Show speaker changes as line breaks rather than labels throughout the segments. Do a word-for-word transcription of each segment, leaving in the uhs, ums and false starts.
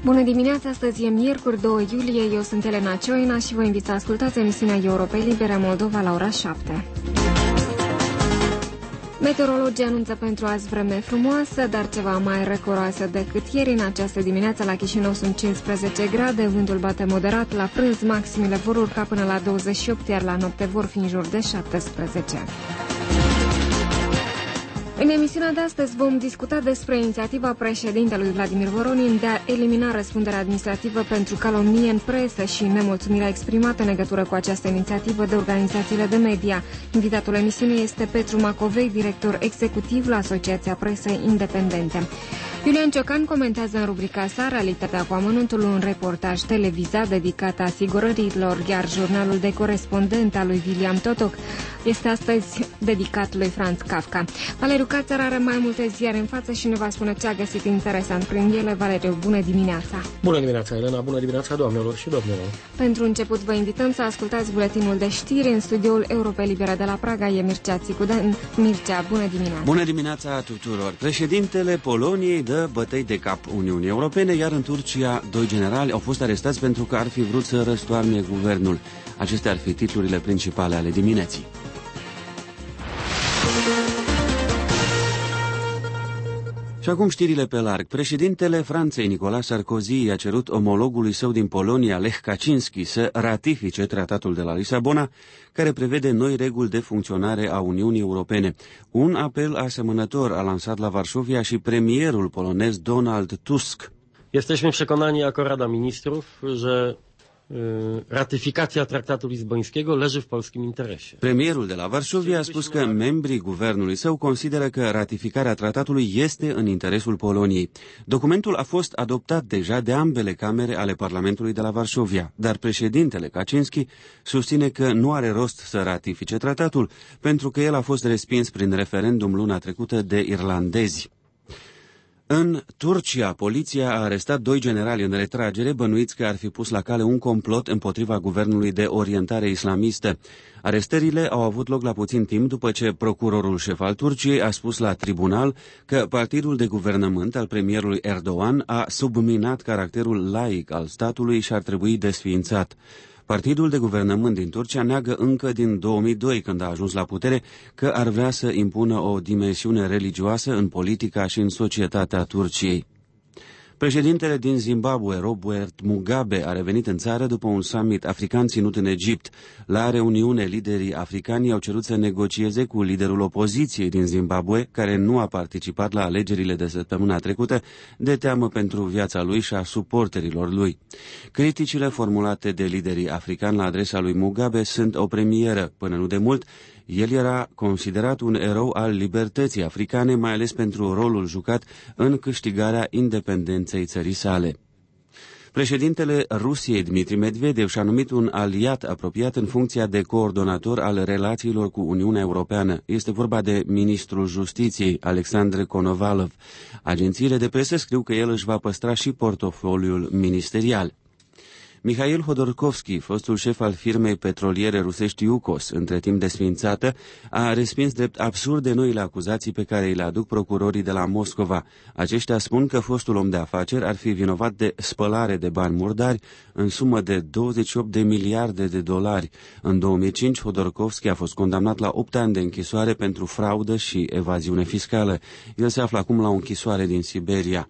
Bună dimineața, astăzi e miercuri, doi iulie, eu sunt Elena Cioina și vă invit să ascultați emisiunea Europei Libere Moldova la ora șapte. Meteorologii anunță pentru azi vreme frumoasă, dar ceva mai răcoroasă decât ieri. În această dimineață la Chișinău sunt cincisprezece grade, vântul bate moderat, la prânz maximele vor urca până la douăzeci și opt, iar la noapte vor fi în jur de șaptesprezece. În emisiunea de astăzi vom discuta despre inițiativa președintelui Vladimir Voronin de a elimina răspunderea administrativă pentru calomnie în presă și nemulțumirea exprimată în legătură cu această inițiativă de organizațiile de media. Invitatul emisiunii este Petru Macovei, director executiv la Asociația Presei Independente. Iulian Ciocan comentează în rubrica sa Realitatea cu amănuntul, un reportaj televizat dedicat asigurărilor, iar jurnalul de corespondent al lui William Totoc este astăzi dedicat lui Franz Kafka. Valeriu Cațăr are mai multe ziare în față și ne va spune ce a găsit interesant prin ele. Valeriu, bună dimineața!
Bună dimineața, Elena! Bună dimineața, doamnelor și domnilor!
Pentru început vă invităm să ascultați buletinul de știri. În studioul Europei Libere de la Praga e Mircea Țicudan. Mircea, bună dimineața!
Bună dimineața tuturor! Președintele Poloniei dă bătăi de cap Uniunii Europene, iar în Turcia doi generali au fost arestați pentru că ar fi vrut să răstoarne guvernul. Acestea ar fi titlurile principale ale dimineții. Și acum știrile pe larg. Președintele Franței, Nicolas Sarkozy, i-a cerut omologului său din Polonia, Lech Kaczynski, să ratifice tratatul de la Lisabona, care prevede noi reguli de funcționare a Uniunii Europene. Un apel asemănător a lansat la Varșovia și premierul polonez Donald Tusk.
Jesteśmy przekonani jako Rada Ministrów, że ratyfikacja traktatu lizbońskiego leży w polskim interesie.
Premierul de la Varșovia a spus că membrii guvernului său consideră că ratificarea tratatului este în interesul Poloniei. Documentul a fost adoptat deja de ambele camere ale Parlamentului de la Varșovia, dar președintele Kaczynski susține că nu are rost să ratifice tratatul, pentru că el a fost respins prin referendum luna trecută de irlandezi. În Turcia, poliția a arestat doi generali în retragere bănuiți că ar fi pus la cale un complot împotriva guvernului de orientare islamistă. Arestările au avut loc la puțin timp după ce procurorul șef al Turciei a spus la tribunal că partidul de guvernământ al premierului Erdogan a subminat caracterul laic al statului și ar trebui desființat. Partidul de guvernământ din Turcia neagă încă din două mii doi, când a ajuns la putere, că ar vrea să impună o dimensiune religioasă în politica și în societatea Turciei. Președintele din Zimbabwe, Robert Mugabe, a revenit în țară după un summit african ținut în Egipt. La reuniune, liderii africani au cerut să negocieze cu liderul opoziției din Zimbabwe, care nu a participat la alegerile de săptămâna trecută, de teamă pentru viața lui și a suporterilor lui. Criticile formulate de liderii africani la adresa lui Mugabe sunt o premieră. Până nu de mult, el era considerat un erou al libertății africane, mai ales pentru rolul jucat în câștigarea independenței țării sale. Președintele Rusiei, Dmitri Medvedev, și-a numit un aliat apropiat în funcția de coordonator al relațiilor cu Uniunea Europeană. Este vorba de ministrul Justiției, Alexandre Konovalov. Agențiile de presă scriu că el își va păstra și portofoliul ministerial. Mihail Hodorkovski, fostul șef al firmei petroliere rusești Yukos, între timp desființată, a respins drept absurde noile acuzații pe care îi le aduc procurorii de la Moscova. Aceștia spun că fostul om de afaceri ar fi vinovat de spălare de bani murdari în sumă de douăzeci și opt de miliarde de dolari. În două mii cinci, Hodorkovski a fost condamnat la opt ani de închisoare pentru fraudă și evaziune fiscală. El se află acum la o închisoare din Siberia.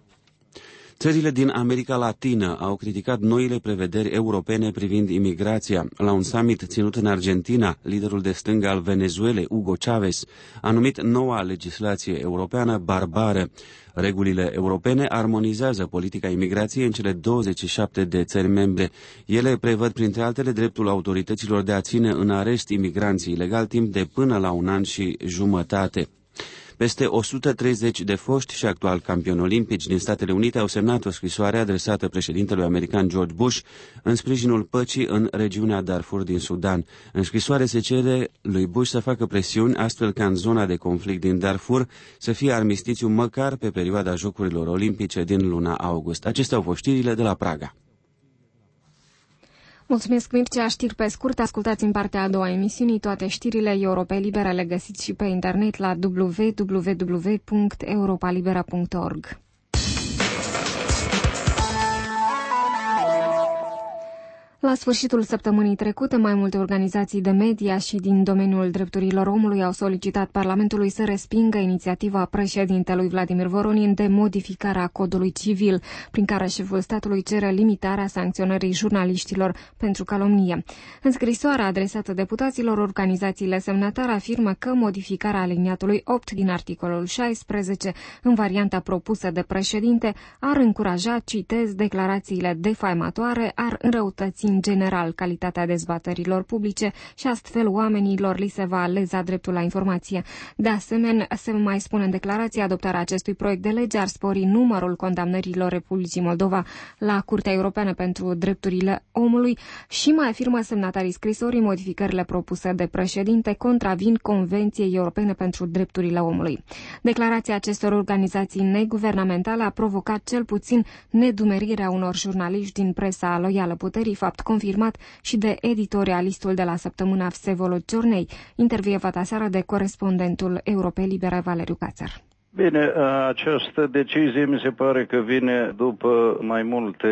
Țările din America Latină au criticat noile prevederi europene privind imigrația. La un summit ținut în Argentina, liderul de stânga al Venezuelei, Hugo Chávez, a numit noua legislație europeană barbară. Regulile europene armonizează politica imigrației în cele douăzeci și șapte de țări membre. Ele prevăd, printre altele, dreptul autorităților de a ține în arest imigranții ilegali timp de până la un an și jumătate. Peste o sută treizeci de foști și actual campioni olimpici din Statele Unite au semnat o scrisoare adresată președintelui american George Bush în sprijinul păcii în regiunea Darfur din Sudan. În scrisoare se cere lui Bush să facă presiuni astfel ca în zona de conflict din Darfur să fie armistițiu măcar pe perioada Jocurilor Olimpice din luna august. Acestea au fost știrile de la Praga.
Mulțumesc, Mircea. Știri pe scurt. Ascultați în partea a doua emisiunii toate știrile Europei Libere, le găsiți și pe internet la w w w punct europa libera punct org. La sfârșitul săptămânii trecute, mai multe organizații de media și din domeniul drepturilor omului au solicitat Parlamentului să respingă inițiativa președintelui Vladimir Voronin de modificare a codului civil, prin care șeful statului cere limitarea sancționării jurnaliștilor pentru calomnie. În scrisoarea adresată deputaților, organizațiile semnatare afirmă că modificarea aliniatului opt din articolul șaisprezece, în varianta propusă de președinte, ar încuraja, citez, declarațiile defamatoare, ar înrăutăți în general calitatea dezbaterilor publice și astfel oamenilor li se va leza dreptul la informație. De asemenea, se mai spune în declarație, adoptarea acestui proiect de lege ar spori numărul condamnărilor Republicii Moldova la Curtea Europeană pentru Drepturile Omului și mai afirmă semnatarii scrisorii, modificările propuse de președinte contravin Convenției Europene pentru Drepturile Omului. Declarația acestor organizații neguvernamentale a provocat cel puțin nedumerirea unor jurnaliști din presa loială puterii, fapt confirmat și de editorialistul de la săptămâna Vsevolod Ciornei, intervievat aseară de corespondentul Europei Libere Valeriu Cațar.
Bine, această decizie mi se pare că vine după mai multe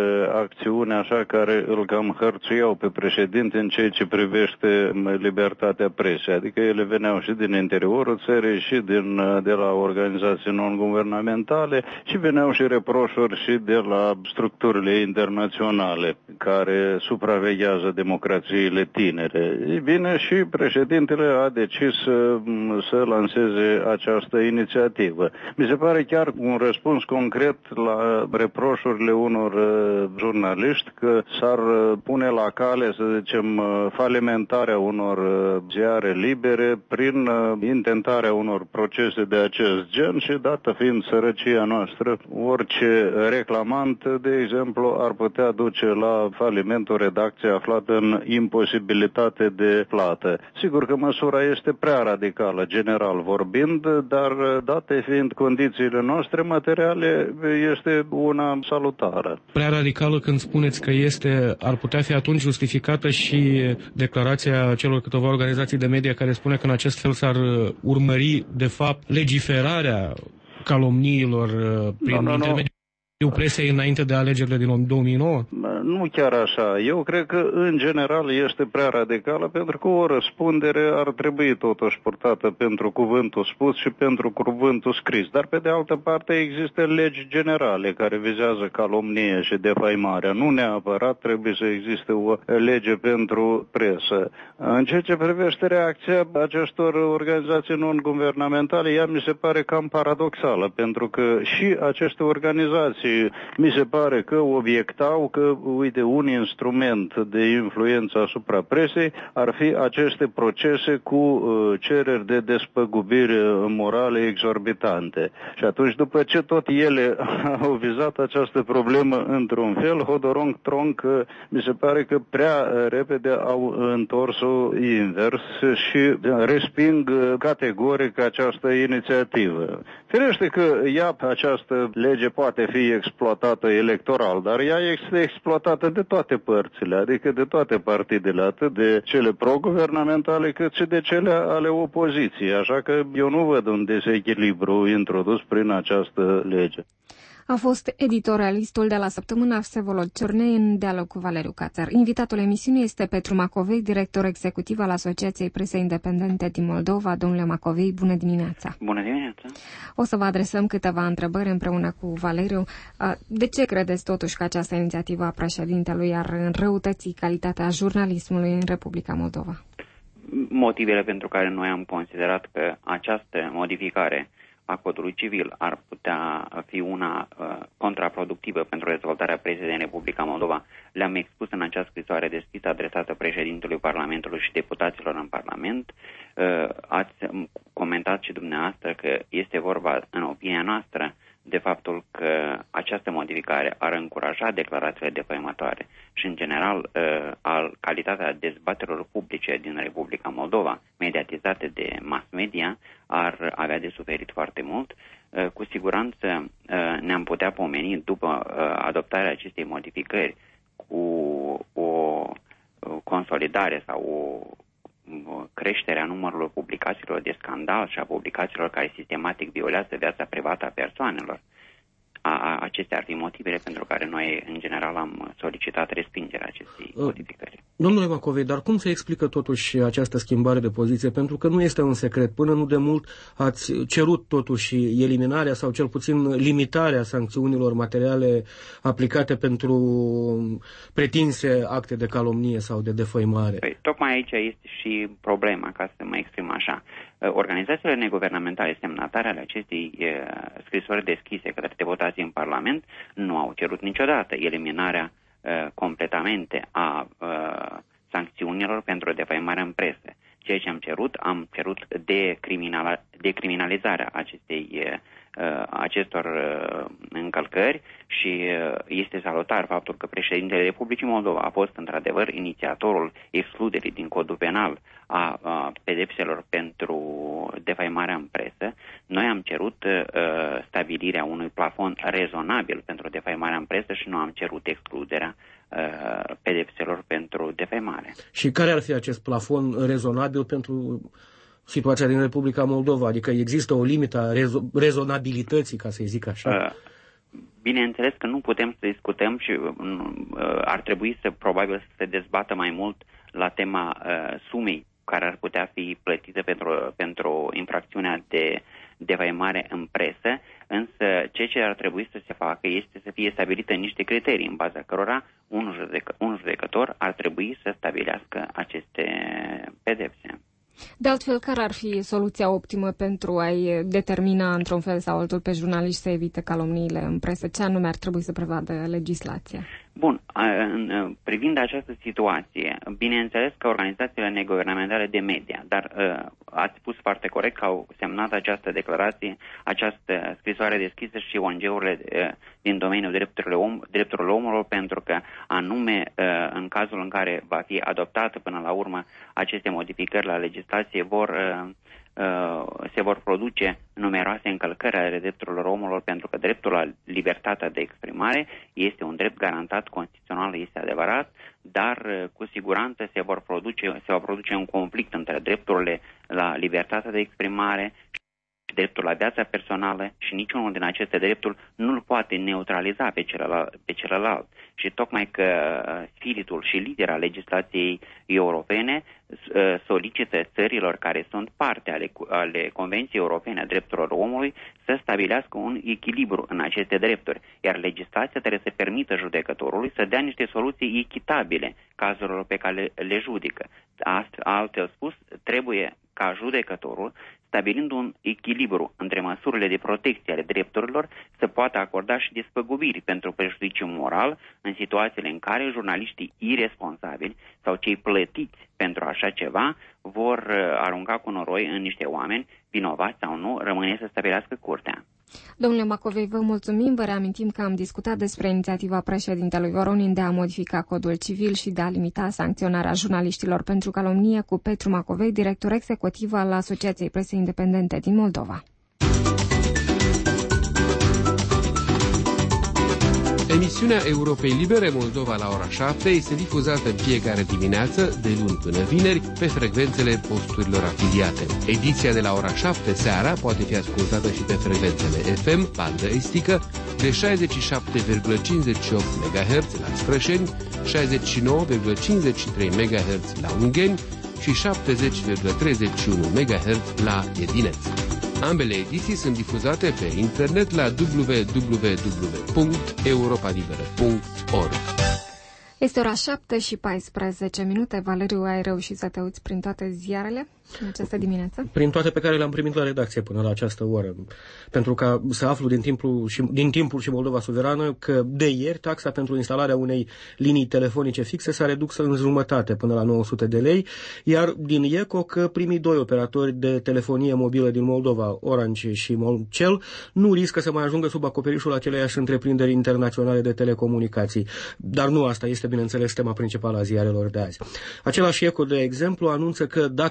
acțiuni așa care îl cam hărțuiau pe președinte în ceea ce privește libertatea presei. Adică ele veneau și din interiorul țării și din, de la organizații non-guvernamentale și veneau și reproșuri și de la structurile internaționale care supraveghează democrațiile tinere. E bine, și președintele a decis să, să lanseze această inițiativă. Mi se pare chiar un răspuns concret la reproșurile unor uh, jurnaliști că s-ar uh, pune la cale, să zicem, uh, falimentarea unor uh, ziare libere prin uh, intentarea unor procese de acest gen și, dată fiind sărăcia noastră, orice reclamant, de exemplu, ar putea duce la faliment o redacție aflată în imposibilitate de plată. Sigur că măsura este prea radicală, general vorbind, dar date fiind condițiile noastre materiale, este una salutară.
Prea radicală când spuneți că este, ar putea fi atunci justificată și declarația celor câteva organizații de media care spune că în acest fel s-ar urmări, de fapt, legiferarea calomniilor prin no, no, intermediul presei înainte de alegerile din două mii nouă?
Nu chiar așa. Eu cred că, în general, este prea radicală, pentru că o răspundere ar trebui totuși purtată pentru cuvântul spus și pentru cuvântul scris. Dar, pe de altă parte, există legi generale care vizează calomnie și defăimarea. Nu neapărat trebuie să existe o lege pentru presă. În ceea ce privește reacția acestor organizații non-guvernamentale, ea mi se pare cam paradoxală, pentru că și aceste organizații mi se pare că obiectau că, uite, un instrument de influență asupra presei ar fi aceste procese cu uh, cereri de despăgubire morale exorbitante. Și atunci, după ce tot ele au vizat această problemă într-un fel, hodorong-tronc, mi se pare că prea repede au întors-o invers și resping categoric această inițiativă. Firește că ea, această lege, poate fi exploatată electoral, dar ea este exploatată de toate părțile, adică de toate partidele, atât de cele pro-guvernamentale cât și de cele ale opoziției, așa că eu nu văd un dezechilibru introdus prin această lege.
A fost editorialistul de la săptămâna Vsevolod Ciornei în dialog cu Valeriu Cațar. Invitatul emisiunii este Petru Macovei, director executiv al Asociației Presei Independente din Moldova. Domnule Macovei, bună dimineața!
Bună dimineața!
O să vă adresăm câteva întrebări împreună cu Valeriu. De ce credeți totuși că această inițiativă a președintelui ar înrăutăți calitatea jurnalismului în Republica Moldova?
Motivele pentru care noi am considerat că această modificare a codului civil ar putea fi una uh, contraproductivă pentru dezvoltarea presei din Republica Moldova, le-am expus în această scrisoare deschisă adresată președintelui Parlamentului și deputaților în Parlament. Uh, ați comentat și dumneavoastră că este vorba, în opinia noastră, de faptul că această modificare ar încuraja declarațiile defăimătoare și, în general, uh, al calitatea dezbaterilor publice din Republica Moldova, mediatizate de mass media, ar avea de suferit foarte mult. Uh, cu siguranță uh, ne-am putea pomeni, după uh, adoptarea acestei modificări, cu o consolidare sau o creșterea numărului publicațiilor de scandal și a publicațiilor care sistematic violează viața privată a persoanelor. A, acestea ar fi motivele pentru care noi, în general, am solicitat respingerea acestei modificări.
Domnule Macovei, dar cum se explică totuși această schimbare de poziție? Pentru că nu este un secret. Până nu de mult ați cerut totuși eliminarea sau cel puțin limitarea sancțiunilor materiale aplicate pentru pretinse acte de calomnie sau de defăimare.
Păi, tocmai aici este și problema, ca să mă exprim așa. Organizațiile neguvernamentale semnatare ale acestei uh, scrisori deschise către deputații în Parlament nu au cerut niciodată eliminarea uh, completamente a uh, sancțiunilor pentru defăimarea în presă. Ceea ce am cerut, am cerut decriminala, decriminalizarea acestei, uh, acestor uh, încălcări și uh, este salutar faptul că președintele Republicii Moldova a fost într-adevăr inițiatorul excluderii din codul penal a, a pedepselor pentru defăimarea în presă. Noi am cerut uh, stabilirea unui plafon rezonabil pentru defăimarea în presă și nu am cerut excluderea uh, pedepselor pentru defăimare.
Și care ar fi acest plafon rezonabil pentru situația din Republica Moldova? Adică există o limită a rezo- rezonabilității, ca să-i zic așa?
Uh, bineînțeles că nu putem să discutăm și uh, ar trebui să probabil să se dezbată mai mult la tema uh, sumei care ar putea fi plătită pentru, pentru infracțiunea de defăimare în presă, însă ceea ce ar trebui să se facă este să fie stabilită niște criterii în baza cărora un, judecă, un judecător ar trebui să stabilească aceste pedepse.
De altfel, care ar fi soluția optimă pentru a-i determina într-un fel sau altul pe jurnaliști să evite calomniile în presă? Ce anume ar trebui să prevadă legislația?
Bun, privind această situație, bineînțeles că organizațiile neguvernamentale de media, dar ați spus foarte corect că au semnat această declarație, această scrisoare deschisă și O N G-urile din domeniul drepturilor, om, drepturilor omului, pentru că anume în cazul în care va fi adoptată până la urmă aceste modificări la legislație vor... se vor produce numeroase încălcări ale drepturilor omului, pentru că dreptul la libertatea de exprimare este un drept garantat constituțional, este adevărat, dar cu siguranță se vor produce, se va produce un conflict între drepturile la libertatea de exprimare și dreptul la viața personală și niciunul din aceste drepturi nu îl poate neutraliza pe celălalt, pe celălalt. Și tocmai că spiritul și lidera legislației europene solicită țărilor care sunt parte ale, ale Convenției Europene a Drepturilor Omului să stabilească un echilibru în aceste drepturi, iar legislația trebuie să permită judecătorului să dea niște soluții echitabile cazurilor pe care le, le judecă. Altfel spus, trebuie ca judecătorul, stabilind un echilibru între măsurile de protecție ale drepturilor, să poată acorda și despăgubiri pentru prejudiciu moral în situațiile în care jurnaliștii iresponsabili sau cei plătiți pentru așa ceva vor arunca cu noroi în niște oameni, vinovați sau nu, rămâne să stabilească curtea.
Domnule Macovei, vă mulțumim. Vă reamintim că am discutat despre inițiativa președintelui Voronin de a modifica codul civil și de a limita sancționarea jurnaliștilor pentru calomnie cu Petru Macovei, director executiv al Asociației Presei Independente din Moldova.
Emisiunea Europei Libere Moldova la ora șapte este difuzată în fiecare dimineață, de luni până vineri, pe frecvențele posturilor afiliate. Ediția de la ora șapte seara poate fi ascultată și pe frecvențele F M, bandă estică, de șaizeci și șapte virgulă cincizeci și opt MHz la Strășeni, șaizeci și nouă virgulă cincizeci și trei MHz la Ungheni și șaptezeci virgulă treizeci și unu MHz la Edineț. Ambele ediții sunt difuzate pe internet la w w w punct europa liberă punct org.
Este ora șapte și paisprezece minute. Valeriu, ai reușit să te uiți prin toate ziarele în această dimineață?
Prin toate pe care le-am primit la redacție până la această oră. Pentru ca să aflu din timpul și, din timpul și Moldova Suverană că de ieri taxa pentru instalarea unei linii telefonice fixe s-a redus în jumătate până la nouă sute de lei, iar din I E C O că primii doi operatori de telefonie mobilă din Moldova, Orange și Molcel, nu riscă să mai ajungă sub acoperișul aceleiași întreprinderi internaționale de telecomunicații. Dar nu asta este, bineînțeles, tema principală a ziarelor de azi. Același I E C O, de exemplu, anunță că dacă nu acceptă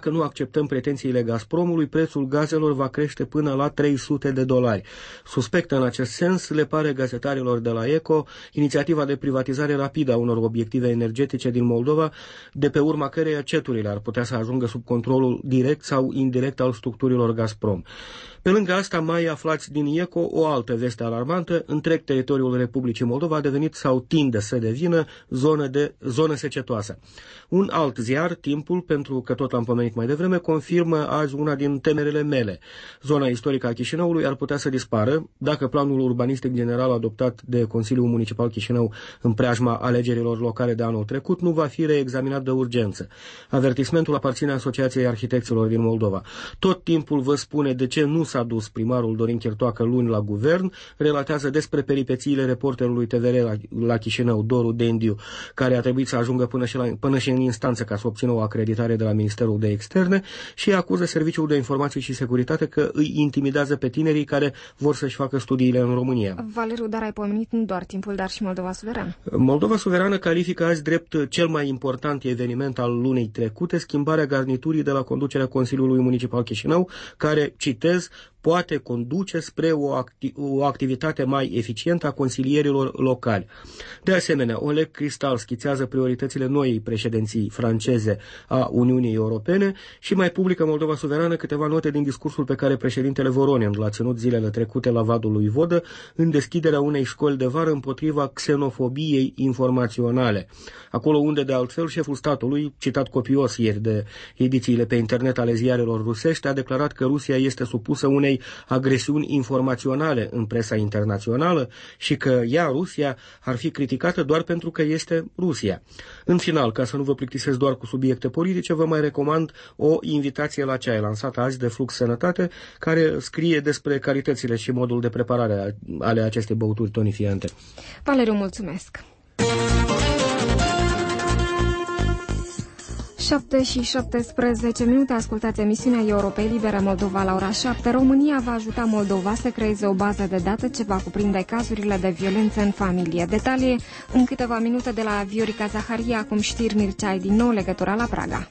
acceptăm pretențiile Gazpromului, prețul gazelor va crește până la trei sute de dolari. Suspectă în acest sens le pare gazetarilor de la Eco inițiativa de privatizare rapidă a unor obiective energetice din Moldova, de pe urma căreia ceturile ar putea să ajungă sub controlul direct sau indirect al structurilor Gazprom. Pe lângă asta, mai aflați din Eco o altă veste alarmantă: întreg teritoriul Republicii Moldova a devenit sau tinde să devină zonă, de, zonă secetoasă. Un alt ziar, Timpul, pentru că tot l-am pomenit mai devreme, confirmă azi una din temerile mele. Zona istorică a Chișinăului ar putea să dispară dacă planul urbanistic general adoptat de Consiliul Municipal Chișinău în preajma alegerilor locale de anul trecut nu va fi reexaminat de urgență. Avertismentul aparține Asociației Arhitecților din Moldova. Tot Timpul vă spune de ce nu s-a dus primarul Dorin Chirtoacă luni la guvern, relatează despre peripețiile reporterului T V R la, la Chișinău, Doru Dendiu, care a trebuit să ajungă până și, la, până și în instanță ca să obțină o acreditare de la Ministerul de Externe, și acuză Serviciul de Informații și Securitate că îi intimidează pe tinerii care vor să-și facă studiile în România.
Valeriu, dar ai pomenit nu doar Timpul, dar și Moldova Suverană.
Moldova Suverană califică azi drept cel mai important eveniment al lunii trecute schimbarea garniturii de la conducerea Consiliului Municipal Chișinău, care, citez, poate conduce spre o, acti- o activitate mai eficientă a consilierilor locali. De asemenea, Oleg Cristal schițează prioritățile noii președinții franceze a Uniunii Europene și mai publică Moldova Suverană câteva note din discursul pe care președintele Voronin l-a ținut zilele trecute la Vadul lui Vodă în deschiderea unei școli de vară împotriva xenofobiei informaționale. Acolo unde, de altfel, șeful statului, citat copios ieri de edițiile pe internet ale ziarelor rusești, a declarat că Rusia este supusă unei agresiuni informaționale în presa internațională și că ea, Rusia, ar fi criticată doar pentru că este Rusia. În final, ca să nu vă plictisesc doar cu subiecte politice, vă mai recomand o invitație la ceai lansată azi de Flux Sănătate, care scrie despre calitățile și modul de preparare ale acestei băuturi tonifiante.
Valeriu, mulțumesc! șapte și șaptesprezece minute, ascultați emisiunea Europei Libere Moldova la ora șapte. România va ajuta Moldova să creeze o bază de date ce va cuprinde cazurile de violență în familie. Detalii în câteva minute de la Viorica Zaharia, acum știri Mircea, din nou legătura la Praga.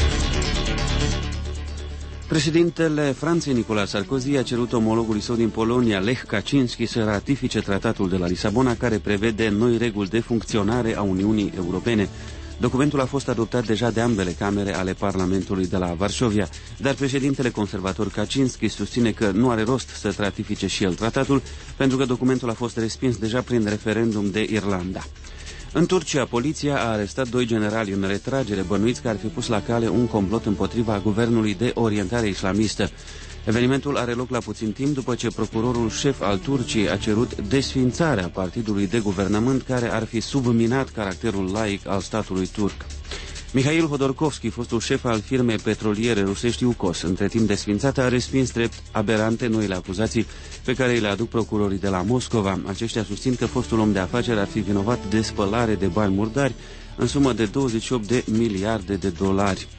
Președintele Franței, Nicolas Sarkozy, a cerut omologului său din Polonia, Lech Kaczynski, să ratifice tratatul de la Lisabona, care prevede noi reguli de funcționare a Uniunii Europene. Documentul a fost adoptat deja de ambele camere ale Parlamentului de la Varșovia, dar președintele conservator Kaczynski susține că nu are rost să ratifice și el tratatul, pentru că documentul a fost respins deja prin referendum de Irlanda. În Turcia, poliția a arestat doi generali în retragere bănuiți că ar fi pus la cale un complot împotriva guvernului de orientare islamistă. Evenimentul are loc la puțin timp după ce procurorul șef al Turciei a cerut desființarea partidului de guvernământ care ar fi subminat caracterul laic al statului turc. Mihail Hodorkovski, fostul șef al firmei petroliere rusești Ukos, între timp desființată, a respins drept aberante noile acuzații pe care îi le aduc procurorii de la Moscova. Aceștia susțin că fostul om de afaceri ar fi vinovat de spălare de bani murdari în sumă de douăzeci și opt de miliarde de dolari.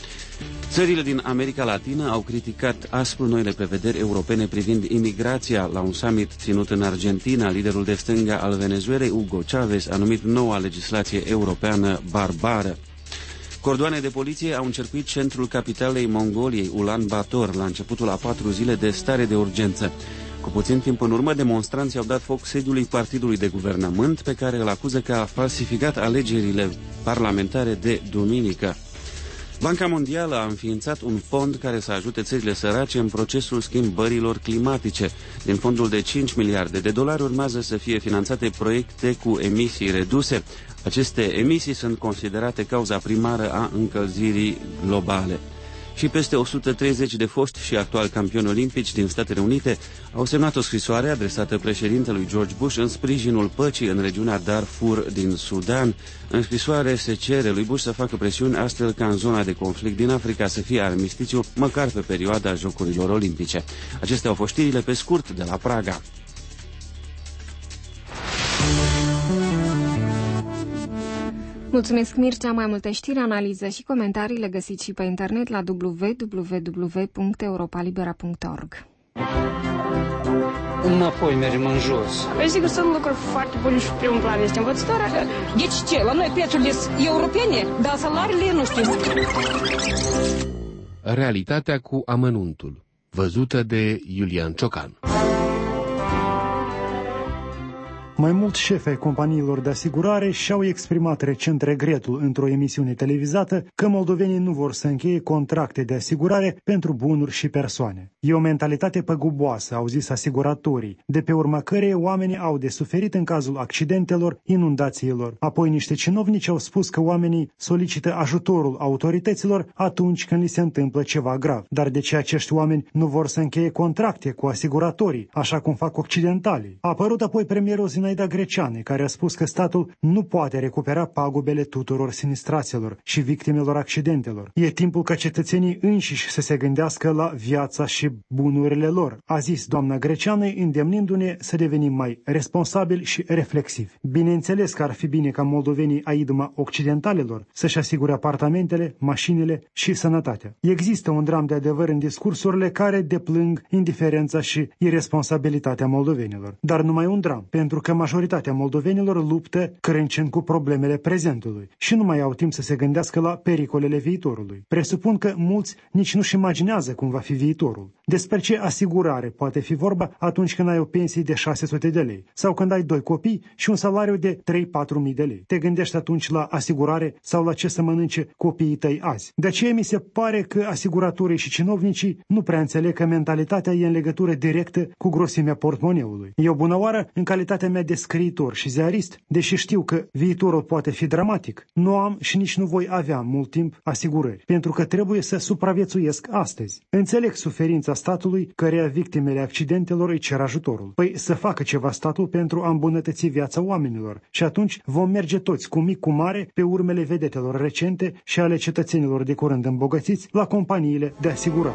Țările din America Latină au criticat aspru noile prevederi europene privind imigrația la un summit ținut în Argentina. Liderul de stânga al Venezuelei, Hugo Chavez, a numit noua legislație europeană barbară. Cordoane de poliție au încercuit centrul capitalei Mongoliei, Ulan Bator, la începutul a patru zile de stare de urgență. Cu puțin timp în urmă, demonstranții au dat foc sediului partidului de guvernământ, pe care îl acuză că a falsificat alegerile parlamentare de duminică. Banca Mondială a înființat un fond care să ajute țările sărace în procesul schimbărilor climatice. Din fondul de cinci miliarde de dolari urmează să fie finanțate proiecte cu emisii reduse. Aceste emisii sunt considerate cauza primară a încălzirii globale. Și peste o sută treizeci de foști și actuali campioni olimpici din Statele Unite au semnat o scrisoare adresată președintelui George Bush în sprijinul păcii în regiunea Darfur din Sudan. În scrisoare se cere lui Bush să facă presiuni astfel ca în zona de conflict din Africa să fie armistițiu, măcar pe perioada Jocurilor Olimpice. Acestea au fost știrile pe scurt de la Praga.
Mulțumesc, Mircea. Mai multe știri, analize și comentarii le găsiți și pe internet la w w w punct europa libera punct org.
Înapoi mergem în jos.
Păi sigur, sunt lucruri foarte bune și primul plan este învățătoarea.
Deci ce? La noi prețurile sunt europene, dar salariile nu știu.
realitatea cu amănuntul, văzută de Iulian Ciocan.
Mai mulți șefi ai companiilor de asigurare și-au exprimat recent regretul într-o emisiune televizată că moldovenii nu vor să încheie contracte de asigurare pentru bunuri și persoane. E o mentalitate păguboasă, au zis asiguratorii, de pe urma căreia oamenii au de suferit în cazul accidentelor, inundațiilor. Apoi niște cinovnici au spus că oamenii solicită ajutorul autorităților atunci când li se întâmplă ceva grav. Dar de ce acești oameni nu vor să încheie contracte cu asiguratorii, așa cum fac occidentalii? A apărut apoi premierul Zinaida Greceanu, care a spus că statul nu poate recupera pagubele tuturor sinistraților și victimelor accidentelor. E timpul ca cetățenii înșiși să se gândească la viața și bunurile lor, a zis doamna Greceanu, îndemnindu-ne să devenim mai responsabili și reflexivi. Bineînțeles că ar fi bine ca moldovenii a iduma occidentalilor să-și asigure apartamentele, mașinile și sănătatea. Există un dram de adevăr în discursurile care deplâng indiferența și irresponsabilitatea moldovenilor. Dar numai un dram, pentru că majoritatea moldovenilor luptă crâncen cu problemele prezentului și nu mai au timp să se gândească la pericolele viitorului. Presupun că mulți nici nu-și imaginează cum va fi viitorul. Despre ce asigurare poate fi vorba atunci când ai o pensie de șase sute de lei sau când ai doi copii și un salariu de trei-patru mii de lei. Te gândești atunci la asigurare sau la ce să mănânce copiii tăi azi. De aceea mi se pare că asiguratorii și cinovnicii nu prea înțeleg că mentalitatea e în legătură directă cu grosimea portmoneului. Eu bună oară, în calitatea mea de scriitor și ziarist, deși știu că viitorul poate fi dramatic, nu am și nici nu voi avea mult timp asigurări, pentru că trebuie să supraviețuiesc astăzi. Înțeleg suferința statului, căreia victimele accidentelor îi cer ajutorul. Păi să facă ceva statul pentru a îmbunătăți viața oamenilor și atunci vom merge toți cu mic cu mare pe urmele vedetelor recente și ale cetățenilor de curând îmbogățiți la companiile de asigurare.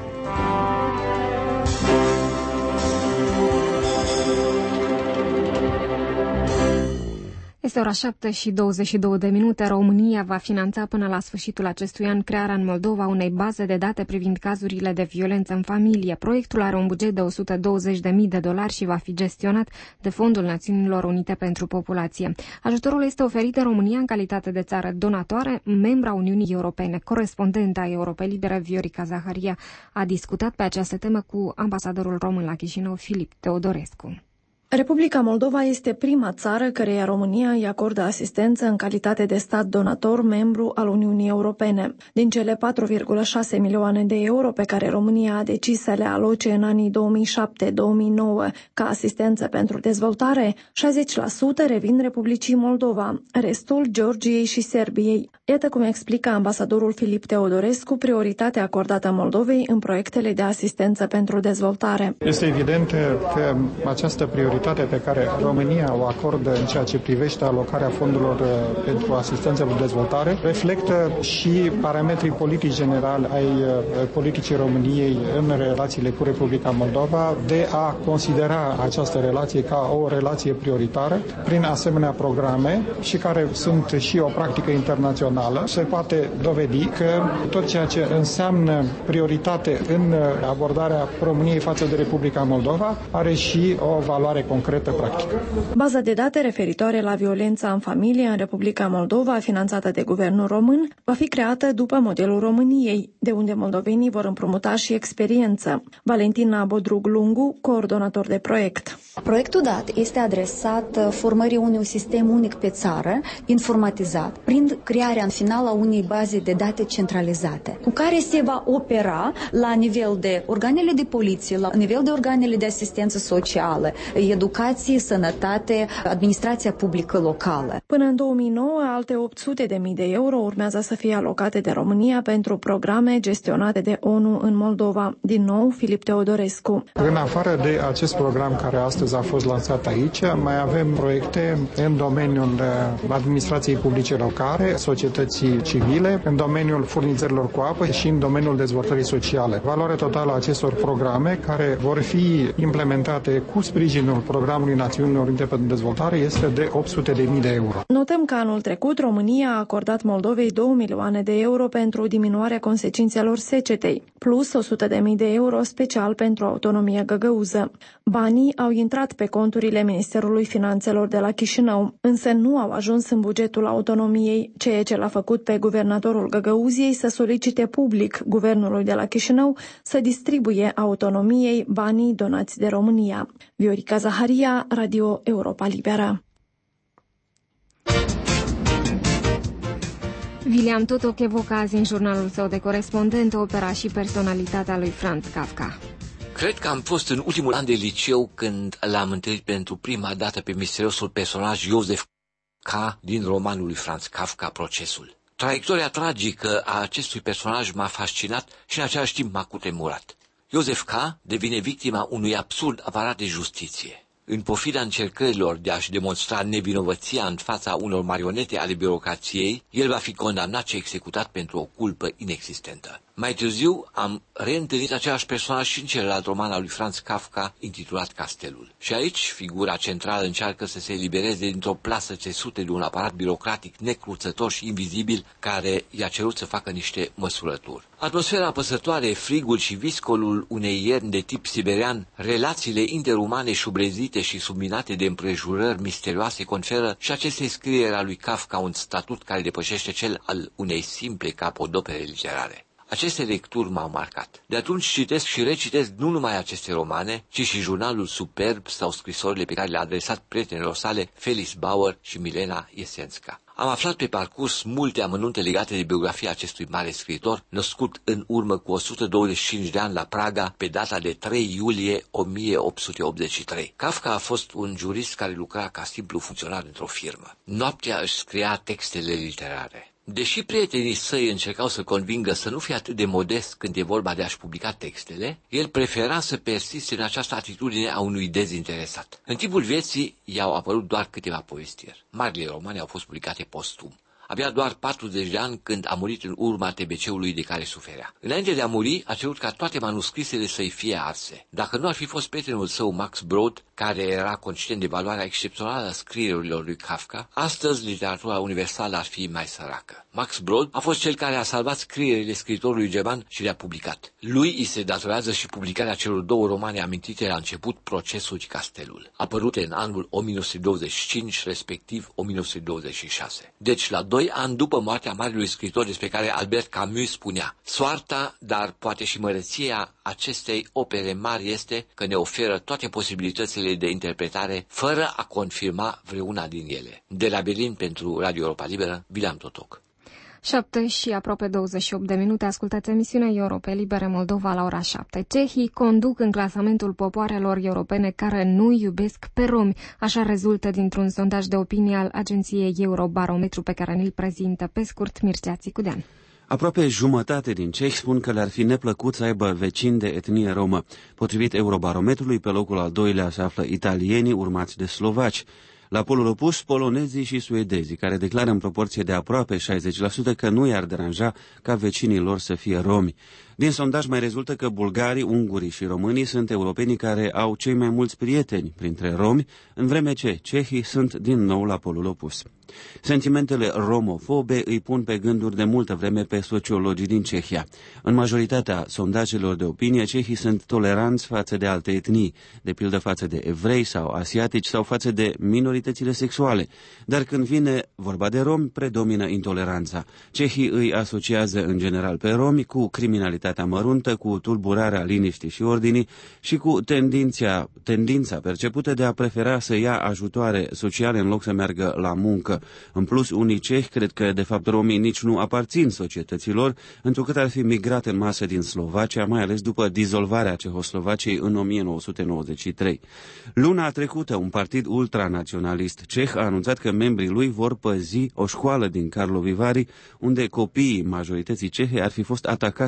Este ora șapte și douăzeci și două de minute. România va finanța până la sfârșitul acestui an crearea în Moldova unei baze de date privind cazurile de violență în familie. Proiectul are un buget de o sută douăzeci de mii de dolari și va fi gestionat de Fondul Națiunilor Unite pentru Populație. Ajutorul este oferit de România în calitate de țară donatoare, membra Uniunii Europene. Corespondenta Europei Libere, Viorica Zaharia, a discutat pe această temă cu ambasadorul român la Chișinău, Filip Teodorescu.
Republica Moldova este prima țară căreia România îi acordă asistență în calitate de stat donator membru al Uniunii Europene. Din cele patru virgulă șase milioane de euro pe care România a decis să le aloce în anii două mii șapte două mii nouă ca asistență pentru dezvoltare, șaizeci la sută revin Republicii Moldova, restul Georgiei și Serbiei. Iată cum explică ambasadorul Filip Teodorescu prioritatea acordată Moldovei în proiectele de asistență pentru dezvoltare.
Este evident că această prioritate pe care România o acordă în ceea ce privește alocarea fondurilor pentru asistență pentru dezvoltare reflectă și parametrii politici generali ai politicii României în relațiile cu Republica Moldova de a considera această relație ca o relație prioritară prin asemenea programe și care sunt și o practică internațională. Se poate dovedi că tot ceea ce înseamnă prioritate în abordarea României față de Republica Moldova are și o valoare concretă practică.
Baza de date referitoare la violența în familie în Republica Moldova, finanțată de guvernul român, va fi creată după modelul României, de unde moldovenii vor împrumuta și experiență. Valentina Bodrug-Lungu, coordonator de proiect.
Proiectul dat este adresat formării unui sistem unic pe țară, informatizat, prin crearea în final a unei baze de date centralizate, cu care se va opera la nivel de organele de poliție, la nivel de organele de asistență socială, educație, sănătate, administrația publică locală.
Până în două mii nouă, alte opt sute de mii de euro urmează să fie alocate de România pentru programe gestionate de ONU în Moldova. Din nou, Filip Teodorescu.
În afară de acest program care astăzi a fost lansat aici, mai avem proiecte în domeniul administrației publice locale, societății civile, în domeniul furnizărilor cu apă și în domeniul dezvoltării sociale. Valoarea totală a acestor programe, care vor fi implementate cu sprijinul Programului Națiunilor Unite pentru Dezvoltare este de opt sute de mii de euro.
Notăm că anul trecut România a acordat Moldovei două milioane de euro pentru diminuarea consecințelor secetei, plus o sută de mii de euro special pentru autonomia găgăuză. Banii au intrat pe conturile Ministerului Finanțelor de la Chișinău, însă nu au ajuns în bugetul autonomiei, ceea ce l-a făcut pe guvernatorul Găgăuziei să solicite public guvernului de la Chișinău să distribuie autonomiei banii donați de România. Viorica Zaharia, Radio Europa Liberă.
William Totok evocă azi în jurnalul său de corespondent opera și personalitatea lui Franz Kafka.
Cred că am fost în ultimul an de liceu când l-am întâlnit pentru prima dată pe misteriosul personaj Joseph K. din romanul lui Franz Kafka, Procesul. Traiectoria tragică a acestui personaj m-a fascinat și în același timp m-a cutremurat. Joseph K. devine victima unui absurd aparat de justiție. În pofida încercărilor de a-și demonstra nevinovăția în fața unor marionete ale birocrației, el va fi condamnat și executat pentru o culpă inexistentă. Mai târziu am reîntâlnit același personaj și în celălalt roman al lui Franz Kafka, intitulat Castelul. Și aici, figura centrală încearcă să se elibereze dintr-o plasă țesută de un aparat birocratic necruțător și invizibil care i-a cerut să facă niște măsurături. Atmosfera apăsătoare, frigul și viscolul unei ierni de tip siberian, relațiile interumane șubrezite și subminate de împrejurări misterioase conferă și acestei scrieri a lui Kafka un statut care depășește cel al unei simple capodopere literare. Aceste lecturi m-au marcat. De atunci citesc și recitesc nu numai aceste romane, ci și jurnalul superb sau scrisorile pe care le-a adresat prietenilor sale Felis Bauer și Milena Iesenska. Am aflat pe parcurs multe amănunte legate de biografia acestui mare scriitor, născut în urmă cu o sută douăzeci și cinci de ani la Praga, pe data de trei iulie o mie opt sute optzeci și trei. Kafka a fost un jurist care lucra ca simplu funcționar într-o firmă. Noaptea își scria textele literare. Deși prietenii săi încercau să convingă să nu fie atât de modest când e vorba de a-și publica textele, el prefera să persiste în această atitudine a unui dezinteresat. În timpul vieții i-au apărut doar câteva povestiri. Marile romane au fost publicate postum. Abia doar patruzeci de ani când a murit în urma T B C-ului de care suferea. Înainte de a muri, a cerut ca toate manuscrisele să-i fie arse. Dacă nu ar fi fost prietenul său Max Brod, care era conștient de valoarea excepțională a scrierilor lui Kafka, astăzi literatura universală ar fi mai săracă. Max Brod a fost cel care a salvat scrierile scriitorului german și le-a publicat. Lui îi se datorează și publicarea celor două romane amintite la început, Procesul și Castelul, apărute în anul o mie nouă sute douăzeci și cinci, respectiv o mie nouă sute douăzeci și șase. Deci, la doi ani după moartea marelui scriitor despre care Albert Camus spunea: soarta, dar poate și măreția acestei opere mari este că ne oferă toate posibilitățile de interpretare fără a confirma vreuna din ele. De la Berlin pentru Radio Europa Liberă, William Totok.
șapte și aproape douăzeci și opt de minute, ascultați emisiunea Europa Liberă Moldova la ora șapte. Cehii conduc în clasamentul popoarelor europene care nu iubesc pe romi. Așa rezultă dintr-un sondaj de opinie al agenției Eurobarometru pe care ne-l prezintă pe scurt Mircea Țicudean.
Aproape jumătate din cehi spun că le-ar fi neplăcut să aibă vecini de etnie romă. Potrivit Eurobarometrului, pe locul al doilea se află italienii, urmați de slovaci. La polul opus, polonezii și suedezii, care declară în proporție de aproape șaizeci la sută că nu i-ar deranja ca vecinii lor să fie romi. Din sondaj mai rezultă că bulgarii, ungurii și românii sunt europenii care au cei mai mulți prieteni printre romi, în vreme ce cehii sunt din nou la polul opus. Sentimentele romofobe îi pun pe gânduri de multă vreme pe sociologii din Cehia. În majoritatea sondajelor de opinie, cehii sunt toleranți față de alte etnii, de pildă față de evrei sau asiatici sau față de minoritățile sexuale. Dar când vine vorba de romi, predomină intoleranța. Cehii îi asociază în general pe romi cu criminalitatea măruntă, cu tulburarea liniștii și ordinii și cu tendința, tendința percepută de a prefera să ia ajutoare sociale în loc să meargă la muncă. În plus, unii cehi cred că, de fapt, romii nici nu aparțin societăților, întrucât ar fi migrat în masă din Slovacia, mai ales după dizolvarea Cehoslovaciei în o mie nouă sute nouăzeci și trei. Luna trecută, un partid ultranaționalist ceh a anunțat că membrii lui vor păzi o școală din Karlovy Vary, unde copiii majorității cehe ar fi fost atacați de tineri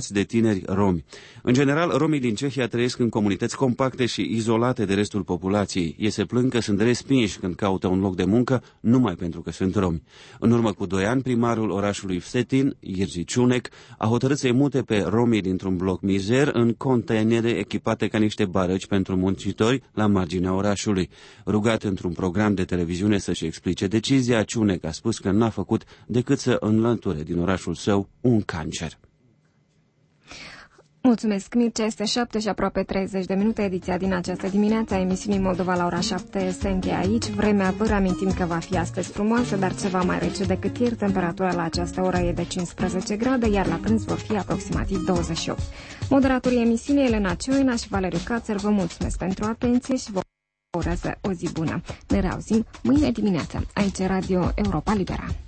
tineri romi. În general, romii din Cehia trăiesc în comunități compacte și izolate de restul populației. Ei se plâng că sunt respinși când caută un loc de muncă numai pentru că sunt romi. În urmă cu doi ani, primarul orașului Vsetin, Jerzy Ciunek, a hotărât să-i mute pe romii dintr-un bloc mizer în containere echipate ca niște barăci pentru muncitori la marginea orașului. Rugat într-un program de televiziune să-și explice decizia, Ciunek a spus că n-a făcut decât să înlăture din orașul său un cancer.
Mulțumesc, Mircea. Este șapte și aproape treizeci de minute. Ediția din această dimineață a emisiunii Moldova la ora șapte se încheie aici. Vremea, vă reamintim că va fi astăzi frumoasă, dar ceva mai rece decât ieri. Temperatura la această oră e de cincisprezece grade, iar la prânz vor fi aproximativ douăzeci și opt. Moderatorii emisiunii Elena Cioina și Valeriu Cațăr vă mulțumesc pentru atenție și vă urez o zi bună. Ne reauzim mâine dimineață. Aici Radio Europa Libera.